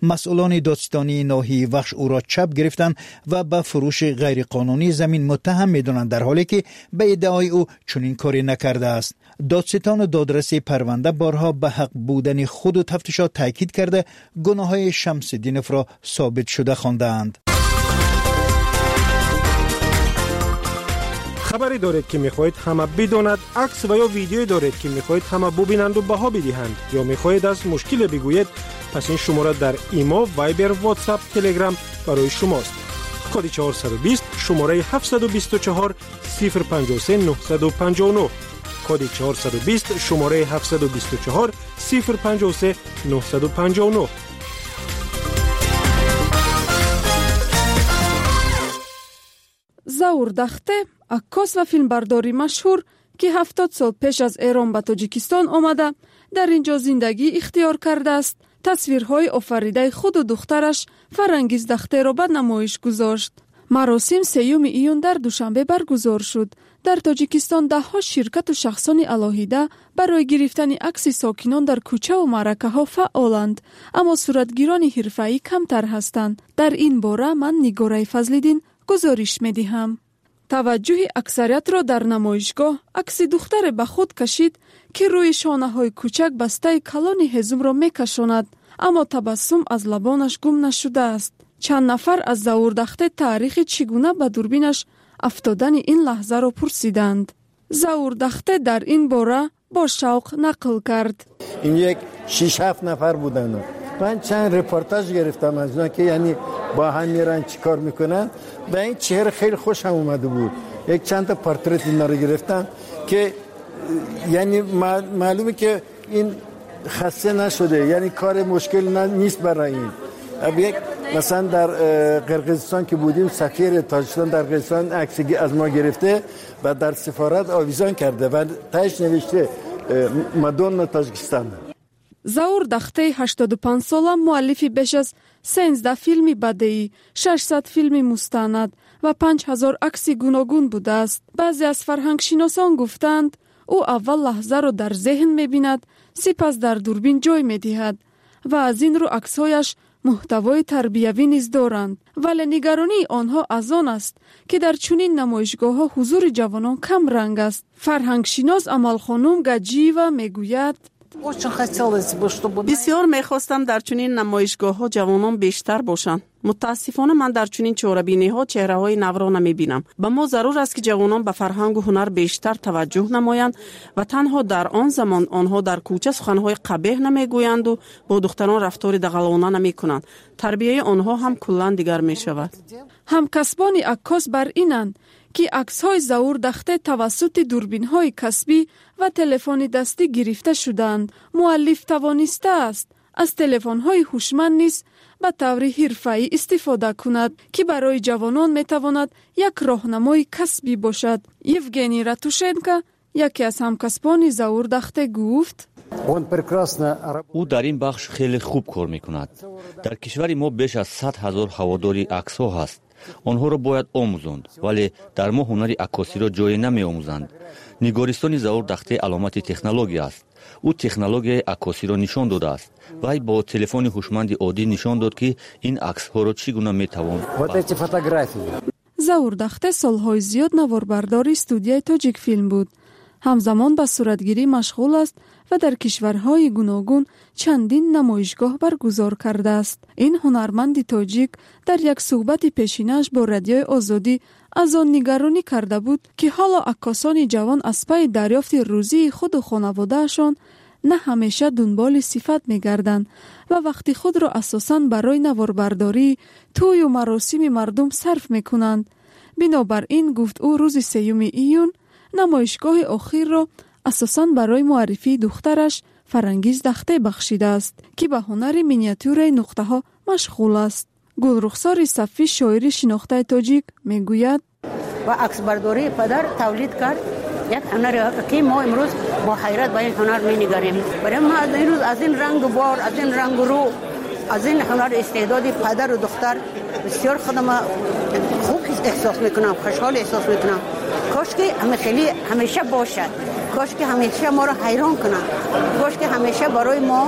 مسئولان دادستانی ناحیه وخش او را چپ گرفتند و به فروش غیرقانونی زمین متهم می‌دانند، در حالی که به ادعای او چنین کاری نکرده است. دادستان و دادرسی پرونده بارها به حق بودن خود و تفتیشات تاکید کرده گناه‌های شمس‌الدینوف را ثابت شده خواندند. خبری دارید که میخواهید همه بداند، عکس و یا ویدیویی دارید که میخواهید همه ببینند و بها بدهند، یا میخواهید از مشکل بگویید، پس این شماره در ایما، وایبر، واتساپ، تلگرام برای شماست. کد 420 شماره 724 053 959. کد 420 شماره 724 053 959. заур дахте аккос ва филмбардори машҳур ки 70 сол пеш аз Эрон ба Тоҷикистон омада дар ин ҷо зиндагӣ ихтиёр кардааст. тасвирҳои офаридаи худу духтараш Фарангиз Дахтеро ба намоиш гузошт. маросим 3 июн дар душанбе баргузор шуд. дар Тоҷикистон даҳҳо ширкату шахсони алоҳида барои гирифтани акси сокинон дар кӯчаву маъракаҳо фаъоланд, аммо суратгирони ҳирфаӣ камтар ҳастанд. дар ин бора ман Нигораи Фазлиддин гузориш медиҳам. таваҷҷӯҳи аксариятро дар намоишгоҳ акси духтаре ба худ кашид, ки рӯи шонаҳои кӯчак бастаи калони ҳезумро мекашонад, аммо табассум аз лабонаш гум нашудааст. чанд нафар аз Заур Дахте таърихи чӣ гуна ба дурбинаш афтодани ин лаҳзаро пурсиданд. Заур Дахте дар ин бора бо шавқ нақл кард. ин як 6-7 нафар буданд. من چند رپورتاج گرفتم از اونا که یعنی با هم میرن چی کار میکنن و این چهره خیلی خوشم اومده بود. یک چند تا پورترت اینا رو گرفتم که یعنی معلومه که این خسته نشده، یعنی کار مشکل نیست برای این. اب یک مثلا در قرقیزستان که بودیم سفیر تاجیکستان در قرقیزستان عکسی از ما گرفته و در سفارت آویزان کرده و تاش نوشته مادونا تاجیکستان. Заур Дахте 85 сола муаллифи беш аз 13 филми бадеӣ, 600 филми мустанад ва 5000 акси гуногун будааст. баъзе аз фарҳангшиносон гуфтанд, ӯ аввал лаҳзаро дар зеҳн мебинад, сипас дар дурбин ҷой медиҳад ва аз ин рӯ аксҳояш муҳтавои тарбиявӣ низ доранд. вале нигаронии онҳо аз он аст, ки дар чунин намоишгоҳҳо ҳузури ҷавонон камранг аст. фарҳангшинос Амалхонум Гаджиева мегӯяд: бисёр мехостам дар чунин намоишгоҳҳо ҷавонон бештар бошанд. мутаассифона ман дар чунин чорабиниҳо чеҳраҳои навро намебинам. ба мо зарур аст ки ҷавонон ба фарҳангу ҳунар бештар таваҷҷӯҳ намоянд ва танҳо дар он замон онҳо дар кӯча суханҳои қабеҳ намегӯянду бо духтарон рафтори дағалона намекунанд. тарбияи онҳо ҳам куллан дигар мешавад. ҳамкасбони аккос бар инанд, ки аксҳои Заур Дахте тавассути дурбинҳои касбӣ ва телефони дастӣ гирифта шуданд. муаллиф тавонистааст аз телефонҳои ҳушманд низ ба таври ҳирфаӣ истифода кунад, ки барои ҷавонон метавонад як роҳнамои касбӣ бошад. Евгений Ратушенко, яке аз ҳамкасбони Заур Дахте, гуфт: ӯ дар ин бахш хеле хуб кор мекунад. дар кишвари мо беш аз 100 000 ҳаводори аксҳо ҳаст. онҳоро бояд омӯзонд, вале дар мо ҳунари аккосиро ҷое намеомӯзанд. нигористони Заур Дахте аломати технология аст. ӯ технологияи аккосиро нишон додааст. вай бо телефони ҳушманди оддӣ нишон дод, ки ин аксҳоро чӣ гуна метавон. Заур Дахте солҳои зиёд наворбардори студияи Тоҷик филм буд. ҳамзамон ба суратгирӣ машғул аст ва дар кишварҳои гуногун чандин намоишгоҳ баргузор кардааст. ин ҳунарманди тоҷик дар як суҳбати пешинааш бо Радиои Озодӣ аз он нигаронӣ карда буд, ки ҳоло аккосони ҷавон аз пайи дарёфти рӯзии худу хонаводаашон на ҳамеша дунболи сифат мегарданд ва вақти худро асосан барои наворбардорӣ, тӯю маросими мардум сарф мекунанд. бинобар ин, гуфт ӯ, рӯзи 3 июн намоишгоҳи охирро асосан барои муаррифии духтараш Фарангиз Дахте бахшидааст, ки ба ҳунари миниатюраи нуқтаҳо машғул аст. гулрухсори Сафӣ, шоири шинохтаи тоҷик, мегӯяд: ба аксбардории падар тавлид кард як ҳунаре ки мо имрӯз бо ҳайрат ба ин ҳунар менигарем. барои ма имрӯз аз ин рангу бор, аз ин рангу рӯ, аз ин ҳунар истеъдоди падару духтар бисёр худама хуб эҳсос мекунам, хушҳол эҳсос мекунам. кошки ҳамеша бошад, кошки ҳамеша моро ҳайрон кунад, кошки ҳамеша барои мо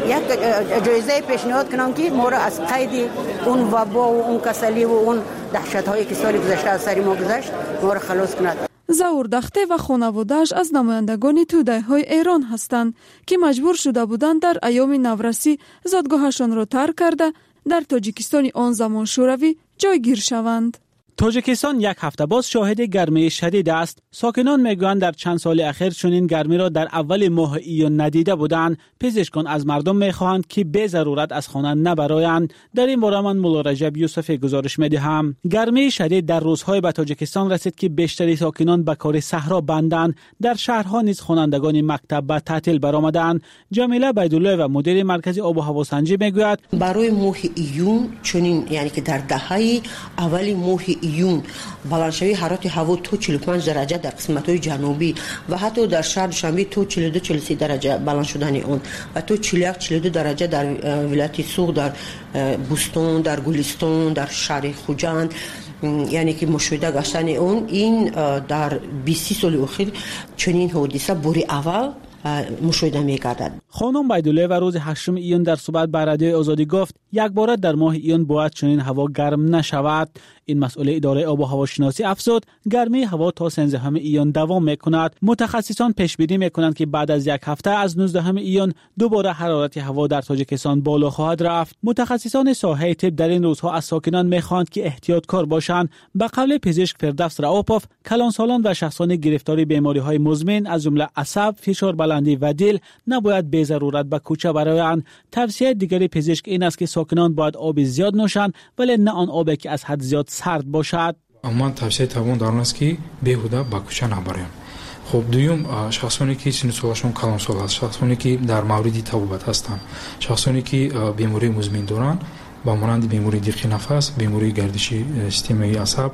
یک جایزه پیشنهاد کنم که ما را از قید اون وبا و اون کسلی و اون دهشت‌هایی که سال گذشته از سر ما گذشت ما را خلاص کند. زاور دخته و خانواده‌اش از نمایندگان توده‌های ایران هستند که مجبور شده بودند در ایام نورسی زادگاهشان را ترک کرده در تاجیکستان آن زمان شوروی جایگیر شوند. تاجیکستان یک هفته باز شاهد گرمی شدید است. ساکنان میگویند در چند سال اخیر چنین گرمی را در اول ماه ایون ندیده بودند. پزشکان از مردم میخواهند که به ضرورت از خانه نبرایند. در این باره من مولا رجب یوسفی گزارش میدهم. گرمی شدید در روزهای به تاجیکستان رسید که بیشتری ساکنان به کار صحرا بندند. در شهرها نیز خوانندگان مکتب به تعطیل برآمدند. جمیله بیدالله و مدیر مرکز آب و هوا سنجی میگوید برای ماه ایون چنین یعنی که در دهه اولی ماه ایون بلندشوی حرارت هوا تو 45 درجه در قسمت‌های جنوبی و حتی در شهر دوشنبه تو 42 43 درجه بلند شدن اون و تو 41 42 درجه در ولایت سوق، در بوستون، در گلستان، در شهر خوجند، یعنی که مشاهده گشتن اون این در 20 سال اخیر چنین حادثه بوری اول مشاهده می‌گردد. خانم بیدالله و روز 8 ایون در صحبت با رادیو آزادی گفت یک بار در ماه ایون باید چنین هوا گرم نشود. این مسئله اداره آب و هوا شناسی افزود گرمی هوا تا 13 ایون دوام میکند. متخصصان پیش بینی میکنند که بعد از یک هفته از 19 ایون دوباره حرارت هوا در تاجیکستان بالا خواهد رفت. متخصصان ساحه طب در این روزها از ساکنان میخواهند که احتیاطکار باشند. به قول پزشک فردوس رئوپوف، کلانسالان و شخصان گرفتار بیماری‌های مزمن از جمله عصب، فشار بلندی و دل نباید به ضرورت به کوچه برایند. توصیه دیگری پزشک این است که ساکنان باید آب زیاد نوشند ولی نه آن آبی که از حد زیاد سرد باشد. اما توصیه تمام در آن است که بیهوده به کوچه نبریم. خب دوم شخصانی که سن سالشون کلان سال است، شخصانی که در مورد طبابت هستند، شخصانی که بیماری مزمن دارند با مانند بیماری دیق نفس، بیماری گردشی سیستم عصب،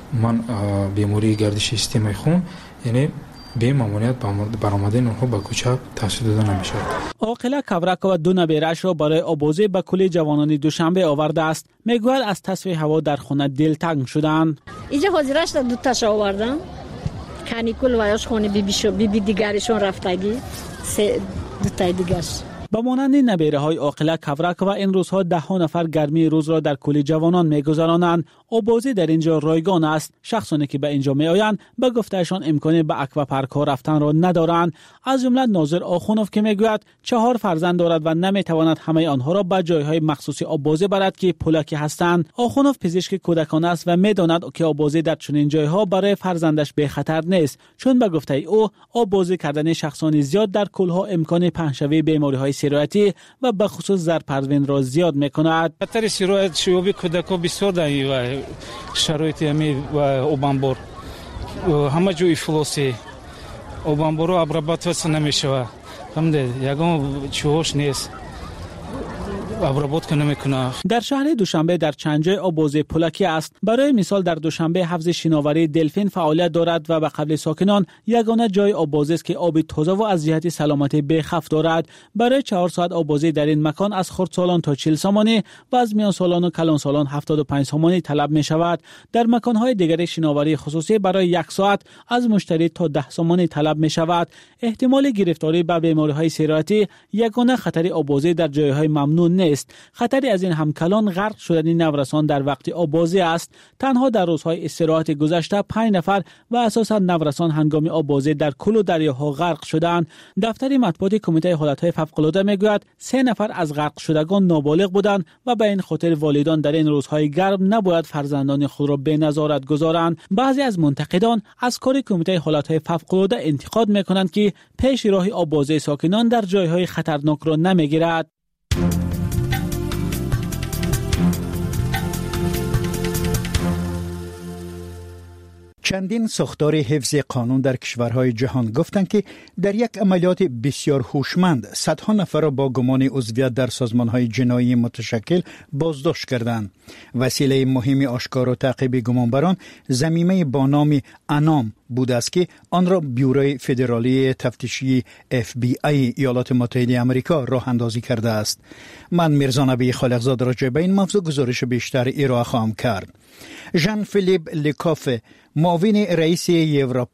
بیماری گردشی سیستم خون، یعنی به ماموریت برآمدن اونها به کوچه توصیه داده نمی‌شود. عاقله کورک و 2 نبیرش را برای آبازی به کل جوانان دوشنبه آورده است. میگوید از تصفیه هوا در خانه دلتنگ شدند. اینجا حاضرش دو تاش آوردم. کانیکول و یاش خونه بی دیگرشون رفتگی دو تای دیگرش. با مانند نبیره‌های عاقله کورک و این روزها 10 نفر گرمی روز را در کل جوانان می‌گذرانند. آبازی در اینجا رایگان است. شخصانی که به اینجا میآیند به گفتهشان امکان به اکواپارک ها رفتن را ندارند. از جمله ناظر آخونوف که میگوید 4 فرزند دارد و نمیتواند همه آنها را به جایهای مخصوصی آبازی برد که پولکی هستند. آخونوف پزشک کودکان است و میداند که آبازی در چنین جایها برای فرزندش به خطر نیست، چون به گفته او آبازی کردن شخصان زیاد در کلها امکان پهنشوی بیماری‌های سرایتی و به خصوص زرپروین را زیاد میکند. خطر سرایت شیوبی کودکان بسیار دایی و شرایط همی و اوبانبور همه جوی افلوسی اوبانبور رو ابرابات نمیشه، همده یکم چوش نیست ابرابات کنه میکنه. در شهر دوشنبه در چند جای آبازی پولکی است. برای مثال در دوشنبه حوض شناوری دلفین فعالیت دارد و به قبل ساکنان یگانه جای آبازی است که آب تازه و از جهت سلامتی بخف دارد. برای 4 ساعت آبازی در این مکان از خردسالان تا 40 سامانی و از میان سالان و کلان سالان 75 سامانی طلب می شود. در مکان‌های دیگر شناوری خصوصی برای 1 ساعت از مشتری تا 10 سامانی طلب می شود. احتمال گرفتاری به بیماری‌های سرایتی یگانه خطر آبازی در جایهای ممنوع نیست. خطری از این همکلان غرق شدن نورسان در وقت آبازی است. تنها در روزهای استراحت گذشته 5 نفر و اساساً نورسان هنگام آبازی در کل دریاها غرق شدند. دفتر مطبوعات کمیته حالتهای فوق‌العاده میگوید 3 نفر از غرق شدگان نابالغ بودند و به این خاطر والدان در این روزهای گرم نباید فرزندان خود را به نظارت گذارند. بعضی از منتقدان از کار کمیته حالتهای فوق‌العاده انتقاد میکنند که پیش راه آبازی ساکنان در جایهای خطرناک را نمیگیرد. چندین ساختار حفظ قانون در کشورهای جهان گفتند که در یک عملیات بسیار هوشمند صدها نفر را با گمان عضویت در سازمانهای جنایی متشکل بازداشت کردند. وسیله مهم آشکار و تعقیب گمانبران ضمیمه با نام انام بوده است که آن را بیوروی فدرالی تفتیشی FBI ایالات متحده آمریکا راه اندازی کرده است. من میرزا نبی خالقزاد راجع به این موضوع گزارش بیشتر ارائه خواهم کرد. ژان فیلیپ لیکاف، معاون رئیس یوروپول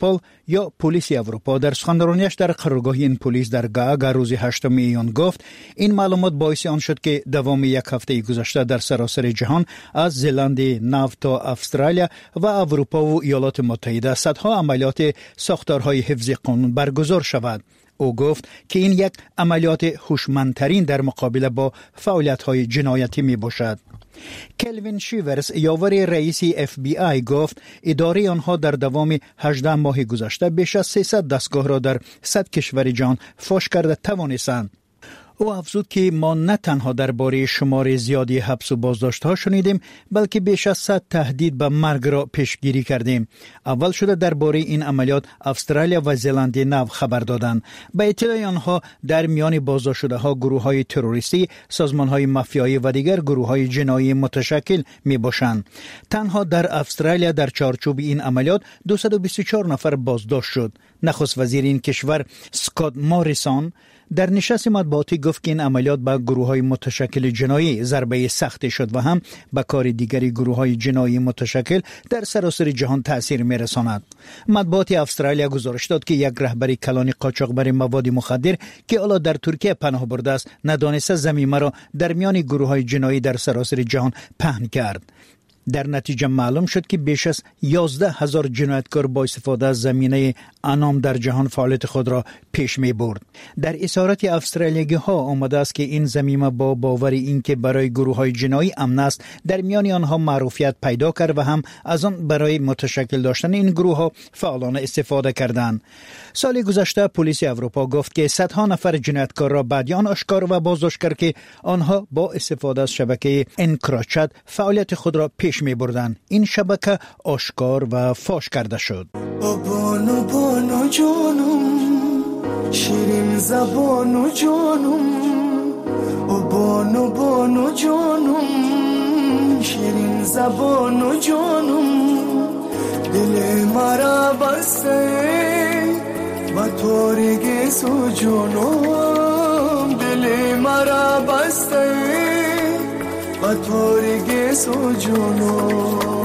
یا پلیس اروپا در سخنرانیش در قرارگاه این پلیس در گاگا روز 8 ایون گفت این معلومات باعث آن شد که دوام یک هفته گذشته در سراسر جهان از زلاند نو تا استرالیا و اروپا و ایالات متحده صدها عملیات ساختارهای حفظ قانون برگزار شود. او گفت که این یک عملیات هوشمندترین در مقابله با فعالیت‌های جنایتی می باشد. کلوین شیورز یاور رئیس FBI گفت اداره آنها در دوام 18 ماه گذشته بیش از 300 دستگاه را در 100 کشور جهان فاش کرده توانستند. او افزود که ما نه تنها درباره شمار زیادی حبس و بازداشت ها شنیدیم بلکه بیش از 100 تهدید به مرگ را پیشگیری کردیم. اول شده درباره این عملیات استرالیا و زلاند نو خبر دادند. به اطلاع آنها در میان بازداشت شده ها گروه های تروریستی، سازمان های مافیایی و دیگر گروه های جنایی متشکل می باشند. تنها در استرالیا در چارچوب این عملیات 224 نفر بازداشت شد. نخست وزیر این کشور اسکات موریسون در نشست مطبوعاتی گفت که این عملیات به گروه‌های متشکل جنایی ضربه سختی شد و هم به کار دیگری گروه‌های جنایی متشکل در سراسر جهان تأثیر می‌رساند. مطبوعات استرالیا گزارش داد که یک رهبر کلان قاچاقبر مواد مخدر که حالا در ترکیه پناه برده است ندانسته ضمیمه را در میان گروه‌های جنایی در سراسر جهان پهن کرد. در نتیجه معلوم شد که بیش از 11,000 جنایتکار با استفاده از زمینه انام در جهان فعالیت خود را پیش می برد. در اسارت استرالیایی ها آمده است که این ضمیمه با باور این که برای گروه های جنایی امن است در میان آنها معروفیت پیدا کرد و هم از آن برای متشکل داشتن این گروه ها فعالانه استفاده کردند. سال گذشته پلیس اروپا گفت که صدها نفر جنایتکار را بعد آن آشکار و بازداشت کرد که آنها با استفاده از شبکه انکراچت فعالیت خود را پیش می بردن. این شبکه آشکار و فاش کرده شد. بانو بانو جانم شیرین زبانو جانم بانو بانو جانم شیرین زبانو جانم دل مرا بسته و تارگی سو جانم دل مرا بسته و تارگی سو جانم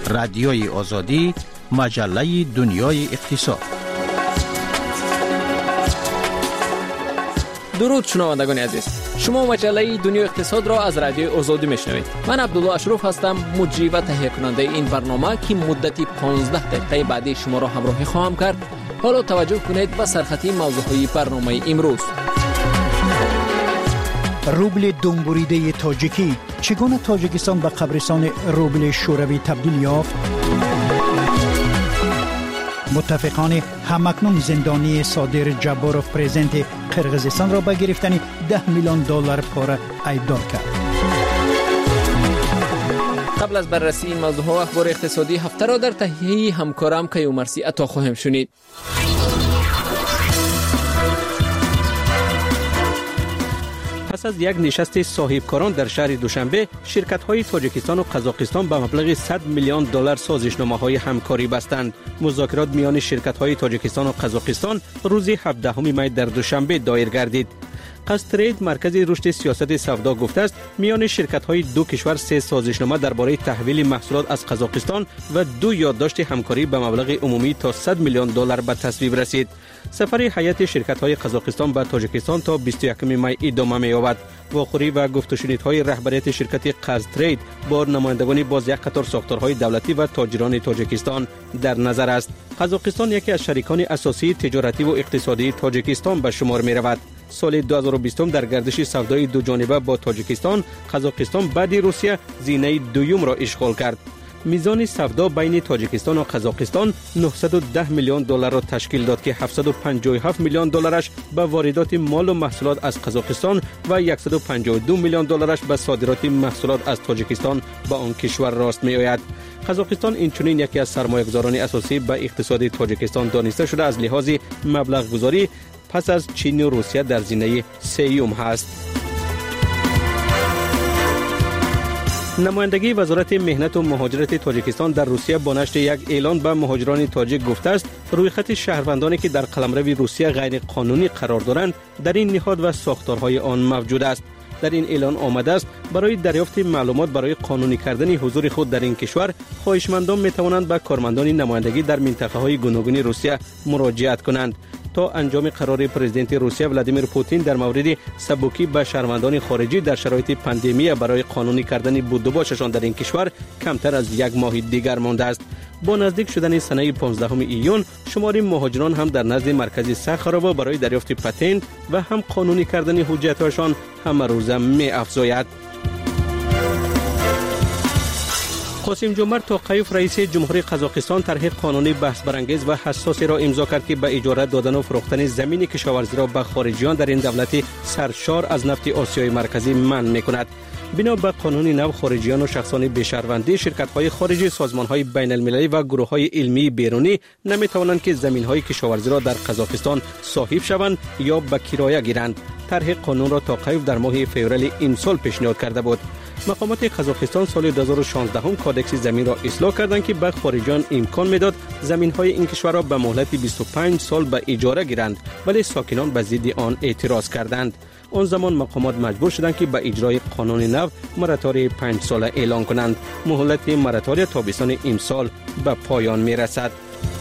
رادیوی آزادی، مجله دنیای اقتصاد. درود شنوندگان عزیز، شما مجله دنیای اقتصاد را از رادیوی آزادی میشنوید. من عبدالله اشرف هستم، مجری و تهیه کننده این برنامه که مدتی 15 دقیقه بعدی شما را همراهی خواهم کرد. حالا توجه کنید به سرخطی موضوعهای برنامه امروز. روبل دنبوریده تاجیکی، چگونه تاجیکستان به قبرستان روبل شوروی تبدیل یافت؟ متفقان همکنون زندانی صادر جباروف پرزیدنت قرقیزستان را به گرفتن $10 میلیون پاره ایبدار کرد. قبل از بررسی این موضوع ها اخبار اقتصادی هفته را در تهیه همکارم کیومرثی عطا خواهم شنید. پس از یک نشست صاحبکاران در شهر دوشنبه، شرکت‌های تاجیکستان و قزاقستان به مبلغ $100 میلیون سازشنامه‌های همکاری بستند. مذاکرات میان شرکت‌های تاجیکستان و قزاقستان روز 17 می در دوشنبه دایر گردید. قصدترید مرکز رشد سیاست سودا گفته است میان شرکت‌های دو کشور 3 سازشنامه درباره تحویل محصولات از قزاقستان و 2 یادداشت همکاری به مبلغ عمومی تا $100 میلیون به تصویب رسید. سفر هیئت شرکت‌های قزاقستان به تاجیکستان تا 21 می ادامه می‌یابد. واخوری و گفت و شنیدهای رهبریت شرکت قصدترید با نمایندگان باز یک قطار ساختارهای دولتی و تاجران تاجیکستان در نظر است. قزاقستان یکی از شریکان اساسی تجارتی و اقتصادی تاجیکستان به شمار می‌رود. سال 2020 در گردش سودای دو جانبه با تاجیکستان، قزاقستان بعد روسیه زینه دوم را اشغال کرد. میزان سودا بین تاجیکستان و قزاقستان $910 میلیون را تشکیل داد که $757 میلیون به واردات مال و محصولات از قزاقستان و $152 میلیون به صادرات محصولات از تاجیکستان به آن کشور راست می آید. قزاقستان اینچنین یکی از سرمایه‌گذاران اساسی به اقتصاد تاجیکستان دانسته شده از لحاظ مبلغ گذاری پس از چین و روسیه در زینه سوم هست. نمایندگی وزارت مهنت و مهاجرت تاجیکستان در روسیه با نشر یک اعلان به مهاجران تاجیک گفته است روی خط شهروندانی که در قلمرو روسیه غیر قانونی قرار دارند در این نهاد و ساختارهای آن موجود است. در این اعلان آمده است برای دریافت معلومات برای قانونی کردن حضور خود در این کشور، خواهشمندان می توانند به کارمندان نمایندگی در منطقه‌های گوناگون روسیه مراجعت کنند. تا انجام قرار پرزیدنت روسیه ولادیمیر پوتین در مورد سبکی به شهروندان خارجی در شرایط پاندمی برای قانونی کردن بود و باششان در این کشور کمتر از یک ماه دیگر مانده است. با نزدیک شدن سنه 15 ایون شمار مهاجران هم در نزد مرکز سخاروو برای دریافت پتنت و هم قانونی کردن حجت‌هایشان همه روزه می افزاید. قاسم جمعه توقیف رئیس جمهوری قزاقستان طرح قانونی بحث برانگیز و حساسی را امضا کرد که به اجاره دادن و فروختن زمین کشاورزی را به خارجیان در این دولت سرشار از نفت آسیای مرکزی منع می‌کند. بنا به قانون نو، خارجیان و شخصان بی‌شهروندی، شرکت‌های خارجی، سازمان‌های بین‌المللی و گروه‌های علمی بیرونی نمی‌توانند که زمین‌های کشاورزی را در قزاقستان صاحب شوند یا به کرایه گیرند. طرح قانون را توقیف در ماه فوریه امسال پیشنهاد کرده بود. مقامات قزاقستان سال 2016 کادکس زمین را اصلاح کردند که به خارجیان امکان میداد زمین‌های این کشور را به مهلت 25 سال به اجاره گیرند، ولی ساکنان به ضد آن اعتراض کردند. آن زمان مقامات مجبور شدند که به اجرای قانون نو مراتوری 5 ساله اعلان کنند. مهلت مراتوری تابستان امسال به پایان میرسد.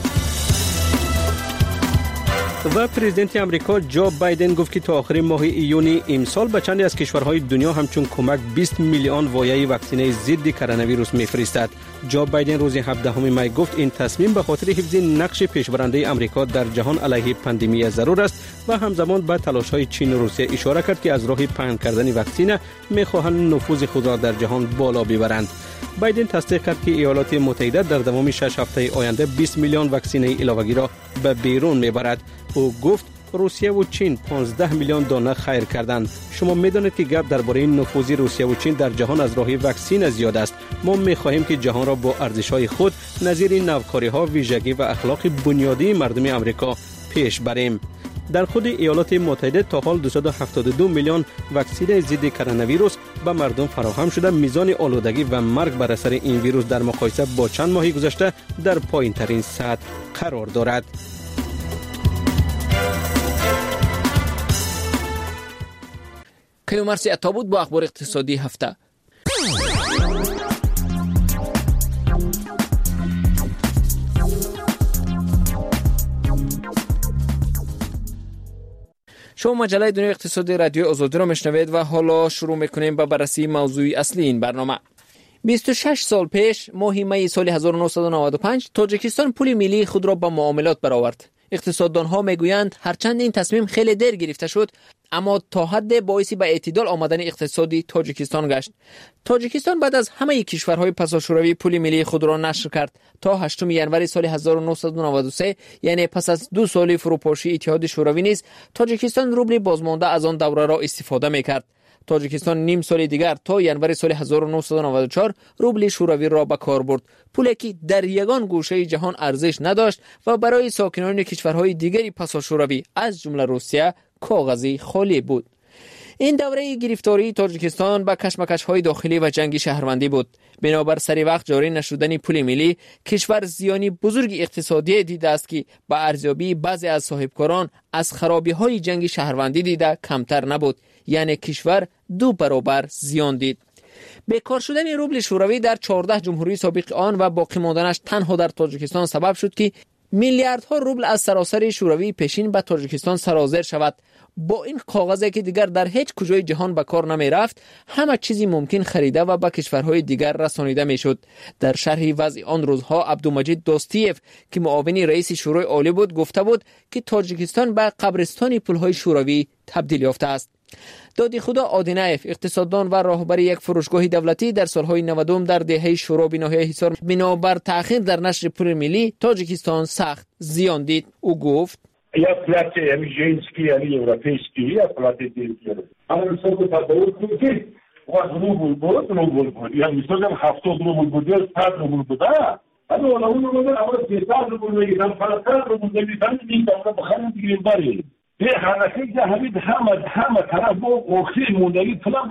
و پرزیدنت امریکا جو بایدن گفت که تا آخر ماه ایون امسال به چند از کشورهای دنیا همچون کمک 20 میلیون وایه واکسینه ضد کرونا ویروس میفرستد. جو بایدن روز 17 می گفت این تصمیم به خاطر حفظ نقش پیشبرنده امریکا در جهان علیه پاندمی ضرور است و همزمان به تلاش‌های چین و روسیه اشاره کرد که از راه پهن کردن واکسینه می‌خواهند نفوذ خود را در جهان بالا ببرند. بایدن تصدیق کرد که ایالات متحده در دوام 6 هفته آینده 20 میلیون واکسینه علاوه‌ای را به بیرون می‌برد. او گفت روسیه و چین 15 میلیون دانه خیر کردند. شما می‌دانید که گپ درباره نفوذ روسیه و چین در جهان از راه واکسین زیاد است. ما می‌خواهیم که جهان را با ارزش‌های خود نظیر نوکاری‌ها، ویژگی و اخلاق بنیادی مردم آمریکا پیش بریم. در خود ایالات متحده تا حال 272 میلیون واکسن ضد کرونا ویروس به مردم فراهم شده. میزان آلودگی و مرگ بر اثر این ویروس در مقایسه با چند ماه گذشته در پایین‌ترین سطح قرار دارد. کیومرثی عطا بود با اخبار اقتصادی هفته. شما مجله دنیای اقتصادی رادیو آزادی را میشنوید و حالا شروع میکنیم با بررسی موضوع اصلی این برنامه. 26 سال پیش ماه می سال 1995 تاجیکستان پول ملی خود را به معاملات برآورد. اقتصاددانها میگویند هرچند این تصمیم خیلی دیر گرفته شد اما تا حد باعث به اعتدال آمدن اقتصادی تاجیکستان گشت. تاجیکستان بعد از همه کشورهای پساشوروی پول ملی خود را نشر کرد تا 8 ژانویه سال 1993 یعنی پس از 2 سال فروپاشی اتحاد شوروی نیز تاجیکستان روبل بازمانده از آن دوره را استفاده میکرد. تاجیکستان نیم سال دیگر تا ژانویه سال 1994 روبل شوروی را به کار برد، پولی که در یگان گوشه جهان ارزش نداشت و برای ساکنان کشورهای دیگری پساشوروی از جمله روسیه کاغذی خالی بود. این دوره گرفتاری تاجیکستان با کشمکش‌های داخلی و جنگ شهروندی بود. بنابر سری وقت جاری نشدن پول ملی، کشور زیانی بزرگ اقتصادی دیده است که با ارزیابی بعضی از صاحبکاران از خرابی‌های جنگ شهروندی دیده کمتر نبود، یعنی کشور 2 برابر زیان دید. بیکار شدن روبل شوروی در 14 جمهوری سابق آن و باقی ماندنش تنها در تاجیکستان سبب شد که میلیاردها روبل از سراسر شوروی پیشین به تاجیکستان سرازیر شود. با این کاغذی که دیگر در هیچ کجای جهان به کار نمی رفت، همه چیزی ممکن خریده و به کشورهای دیگر رسانیده می شد. در شرح وضع آن روزها عبدالمجید دوستیف که معاون رئیس شورای عالی بود گفته بود که تاجیکستان به قبرستان پولهای شوروی تبدیل یافته است. دادی خدا آدینایف اقتصاددان و راهبر یک فروشگاه دولتی در سالهای 90 در دهه شورا به ناحیه حصار بنابر تأخیر در نشر پول ملی تاجیکستان سخت زیان دید. او گفت یا پلات یعنی جنسی یعنی اروپیسکی یا پلات دیگه اما مثلا تفاوت میگه واحد روبل بود یعنی مثلا 70 روبل بود یا 100 روبل بود اما اون روبل اول 300 روبل میگن 500 روبل میگن این دفعه بخرید دیگه بری به حرکت جهانی همه طرف با اخیر موندگی فلان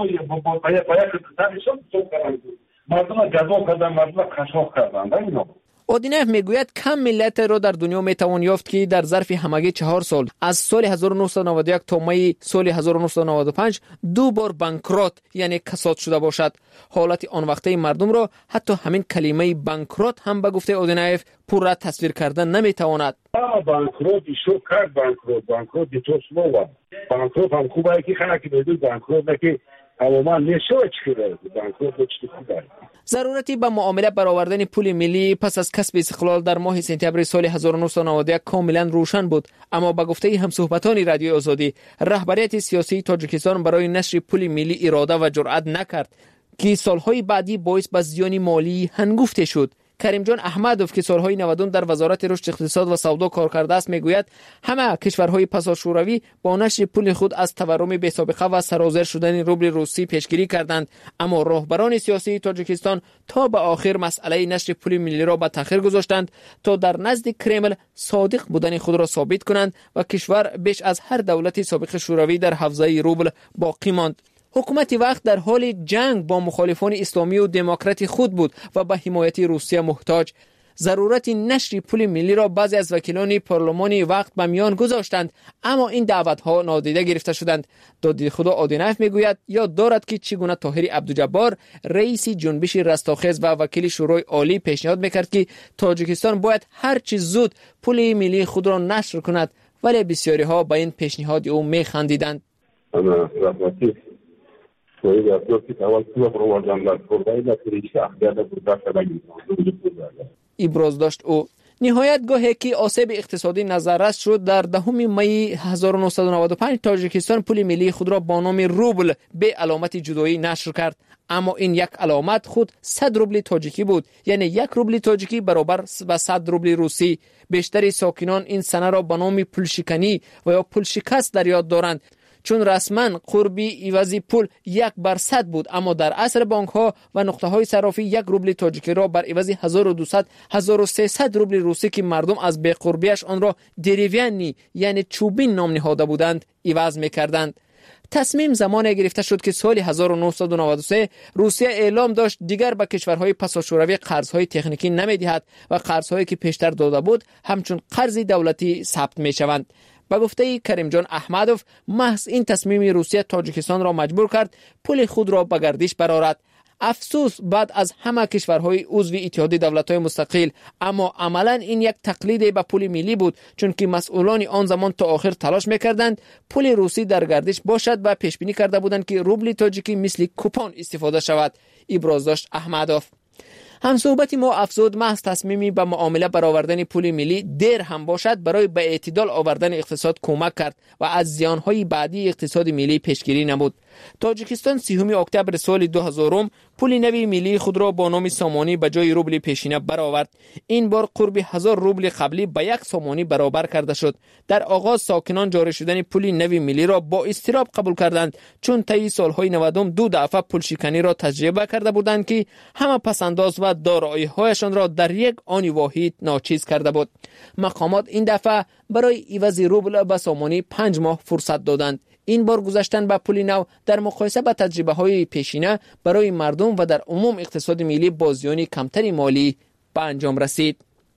باید کتابشون تو کردن مردم گذا کردن مردم خشاف کردن اینا. اودینف میگوید کم ملت را در دنیا میتوان یافت که در ظرف همگی 4 سال از سال 1991 تا می سال 1995 2 بار بانکرات یعنی کساد شده باشد. حالت آن وقته مردم را حتی همین کلمه بانکرات هم به گفته اودینف پورا تصویر کردن نمیتواند. بانکرات شو کرد بانکرات تو سلوا بانکرات هم خوبه که خلک بدون بانکرات که اما نشوچ کرده بانکرات چی خوبه. ضرورتی به معامله برآوردن پول ملی پس از کسب استقلال در ماه سپتامبر سال 1991 کاملا روشن بود، اما به گفته همصحبتان رادیو آزادی رهبریت سیاسی تاجیکستان برای نشر پول ملی اراده و جرأت نکرد که سالهای بعدی باعث به زیان مالی هنگفته شد. کریم جان احمدوف که سالهای 90 در وزارت رشد اقتصاد و سودا کار کرده است میگوید همه کشورهای پساشوروی با نشر پول خود از تورم بی‌سابقه و سرازیر شدن روبل روسی پیشگیری کردند، اما راهبران سیاسی تاجیکستان تا به آخر مسئله نشر پول ملی را به تأخیر گذاشتند تا در نزد کرمل صادق بودن خود را ثابت کنند و کشور بیش از هر دولت سابق شوروی در حوزه روبل باقی ماند. حکومت وقت در حال جنگ با مخالفان اسلامی و دموکرات خود بود و به حمایت روسیه محتاج. ضرورت نشر پول ملی را بعضی از وکیلان پارلمانی وقت به میان گذاشتند، اما این دعوت‌ها نادیده گرفته شدند. دادی خدا آدینایف میگوید یاد دارد که چگونه طاهر عبدالجبار رئیس جنبش رستاخیز و وکیل شورای عالی پیشنهاد میکرد که تاجیکستان باید هر چه زود پول ملی خود را نشر کند، ولی بسیاری ها به این پیشنهاد او میخندیدند. ابراز داشت او. نهایت گاهی که آسیب اقتصادی نظررس شد در 10 می 1995 تاجیکستان پول ملی خود را با نام روبل به علامت جدایی نشر کرد، اما این یک علامت خود 100 روبل تاجیکی بود، یعنی 1 روبل تاجیکی برابر به 100 روبل روسی. بیشتر ساکنان این سنه را به نام پول شکنی و یا پول شکست در یاد دارند، چون رسما قربی عوضی پول 1/100 بود، اما در عصر بانک ها و نقطه های صرافی 1 روبل تاجیکی را بر عوض 1200 1300 روبل روسی که مردم از بی قربیش آن را دریویانی یعنی چوبین نام نهاده بودند عوض می‌کردند. تصمیم زمانی گرفته شد که سال 1993 روسیه اعلام داشت دیگر به کشورهای پساشوروی قرضهای تکنیکی نمی‌دهد و قرضهایی که پیشتر داده بود همچون قرض دولتی ثبت می‌شوند. با گفته کریم جان احمدوف محض این تصمیم روسیه تاجیکستان را مجبور کرد پول خود را به گردش برآورد. افسوس بعد از همه کشورهای عضو اتحاد دولت‌های مستقل، اما عملاً این یک تقلید به پول ملی بود، چون که مسئولان آن زمان تا آخر تلاش می‌کردند پول روسی در گردش باشد و پیش بینی کرده بودند که روبل تاجیکی مثل کوپون استفاده شود. ابراز داشت احمدوف. هم صحبت ما افزود محض تصمیمی به معامله برآوردن پول ملی دیر هم باشد برای به اعتدال آوردن اقتصاد کمک کرد و از زیانهای بعدی اقتصاد ملی پیشگیری نمود. تاجیکستان 30 اکتبر سال 2000 پول نوی ملی خود را با نام سامانی به جای روبل پیشینه برآورد. این بار قرب 1000 روبل قبلی به 1 سامانی برابر کرده شد. در آغاز ساکنان جاری شدن پول نوی ملی را با اضطراب قبول کردند، چون طی سالهای 90 دو دفعه پول شکنی را تجربه کرده بودند که همه پسنداز و دارایی‌هایشان را در یک آن واحد ناچیز کرده بود. مقامات این دفعه برای عوض روبل به سامانی 5 ماه فرصت دادند. این بار گذاشتن به پول نو در مقایسه با تجربه‌های پیشینه برای مردم و در عموم اقتصاد ملی با زیان کمتری مالی به انجام رسید.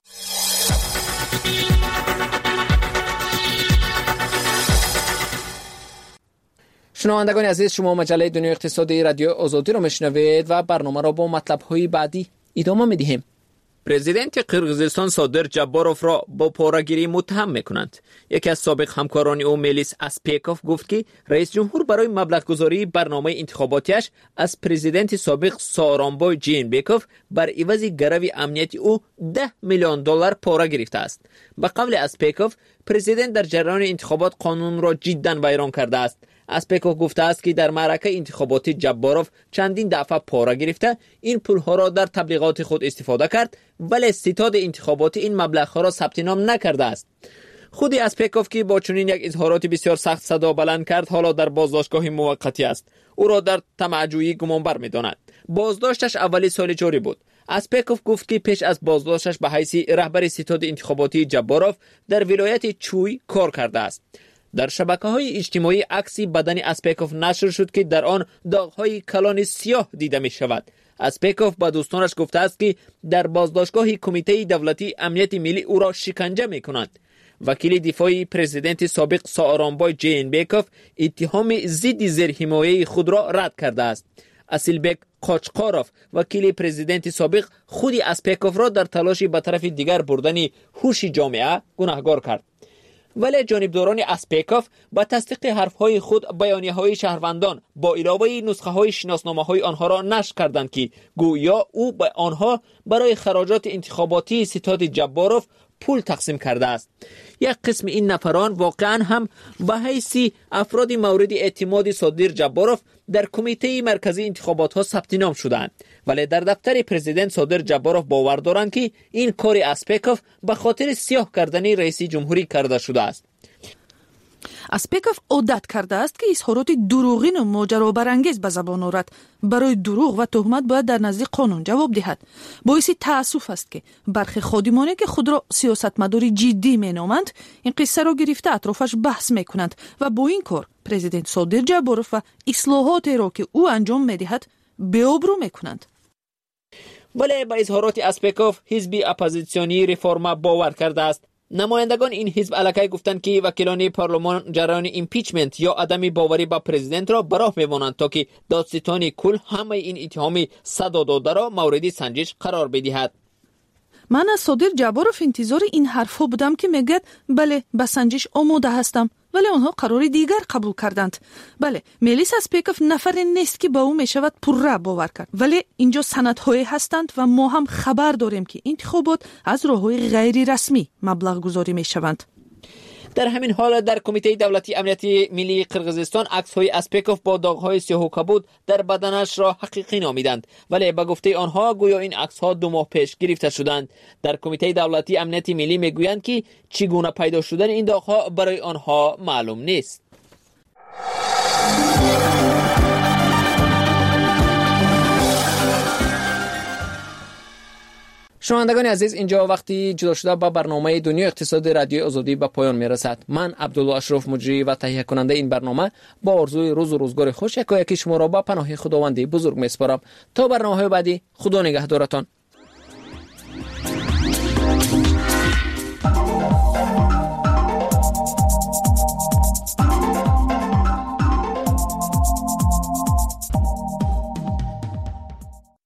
شنوندگان عزیز، شما مجله دنیای اقتصادی رادیو آزادی را میشنوید و برنامه را با مطلب‌های بعدی ادامه می‌دهیم. پرزیدنت قرقیزستان صادر جباروف را با پاره‌گیری متهم می‌کنند. یکی از سابق همکاران او میلیس اسپیکوف گفت که رئیس جمهور برای مبلغ‌گذاری برنامه انتخاباتیش از پرزیدنت سابق سارانبای جینبکوف بر عوض گرو امنیتی او $10 میلیون پاره گرفته است. به قول اسپیکوف، پرزیدنت در جریان انتخابات قانون را جداً ویران کرده است. اسپیکوف گفته است که در معرکه انتخاباتی جباروف چندین دفعه پاره گرفته این پولها را در تبلیغات خود استفاده کرد، ولی ستاد انتخاباتی این مبلغ‌ها را ثبت نام نکرده است. خود اسپیکوف که با چنین یک اظهارات بسیار سخت صدا بلند کرد حالا در بازداشتگاه موقتی است. او را در طمع‌جویی گمانبر می‌داند. بازداشتش اولی سال جاری بود. اسپیکوف گفت که پیش از بازداشتش به حیث رهبر ستاد انتخاباتی جباروف در ولایت چوی کار کرده است. در شبکه‌های اجتماعی عکسی بدن اسپیکوف نشر شد که در آن داغ‌های کلان سیاه دیده می‌شود. اسپیکوف با دوستانش گفته است که در بازداشتگاه کمیته دولتی امنیت ملی او را شکنجه می‌کنند. وکیل دفاعی پرزیدنت سابق سارانبای جینبکوف اتهام ضد زیرحمایه خود را رد کرده است. اسیلبک قاچقاروف وکیل پرزیدنت سابق خود اسپیکوف را در تلاشی به طرف دیگر بردن هوش جامعه گناهکار کرد. ولی جانبداران اسپیکوف با تصدیق حرفهای خود بیانیه‌های شهروندان با علاوه نسخه‌های شناسنامه‌های آنها را نشر کردند که گویا او به آنها برای خراجات انتخاباتی ستاد جباروف پول تقسیم کرده است. یک قسم این نفران واقعا هم به حیث افراد مورد اعتماد صادر جباروف در کمیته مرکزی انتخابات ها ثبت نام شدند، ولی در دفتر پرزیدنت صادر جباروف باور دارند که این کار اسپیکوف به خاطر سیاه کردن رئیس جمهوری کرده شده است. اسپیکوف عادت کرده است که اظهارات دروغین و ماجرابرانگیز به زبان آورد. برای دروغ و تهمت باید در نزد قانون جواب دهد. باعث تأسف است که برخی خادمانی که خود را سیاستمدار جدی مینامند این قصه را گرفته اطرافش بحث میکنند و با این کار پرزیدنت صادر جباروف و اصلاحات را که او انجام میدهد بی‌آبرو میکنند. ولی با اظهارات اسپیکوف حزب اپوزیسیونی ریفورما باور کرده است. نمایندگان این حزب علاقه گفتند که وکیلان پارلمان جریان ایمپیچمنت یا عدم باوری با پرزیدنت را براه می‌مانند تا که دادستان کل همه این اتهام صدا داده را مورد سنجش قرار بدهد. من از صادر جباروف انتظار این حرفها بودم که میگد بله به سنجش آماده هستم، ولی آنها قرار دیگر قبول کردند. بله، میلیس اسپیکوف نفر نیست که با او میشود پرره باور کرد، ولی اینجا سندهایی هستند و ما هم خبر داریم که انتخابات از راه‌های غیر رسمی مبلغ گذاری میشوند. در همین حال در کمیته دولتی امنیت ملی قرقیزستان عکس‌های اسپیکوف با داغ‌های سیاه و کبود در بدنش را حقیقی نامیدند، ولی به گفته آنها گویا این عکس‌ها 2 ماه پیش گرفته شدند. در کمیته دولتی امنیت ملی میگویند که چگونه پیدا شدن این داغ‌ها برای آنها معلوم نیست. شنوندگان عزیز، اینجا وقتی جدا شده با برنامه دنیای اقتصاد رادیو آزادی به پایان میرسد. من عبدالله اشرف مجری و تهیه کننده این برنامه با آرزوی روز و روزگار خوش یکایک شما را با پناه خداوند بزرگ میسپارم. تا برنامه‌های بعدی، خدا نگهدارتان.